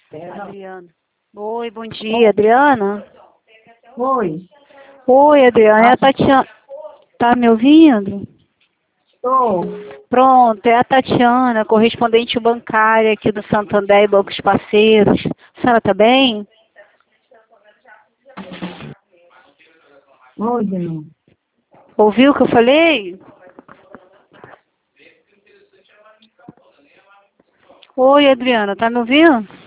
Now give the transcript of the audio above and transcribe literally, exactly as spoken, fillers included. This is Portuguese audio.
Adriana. Oi, bom dia, Adriana. Oi. Oi, Adriana. É a Tatiana. Tá me ouvindo? Estou. Pronto, é a Tatiana, correspondente bancária aqui do Santander e Bancos Parceiros. A senhora tá bem? Oi, Dino. Ouviu o que eu falei? Oi, Adriana, tá me ouvindo?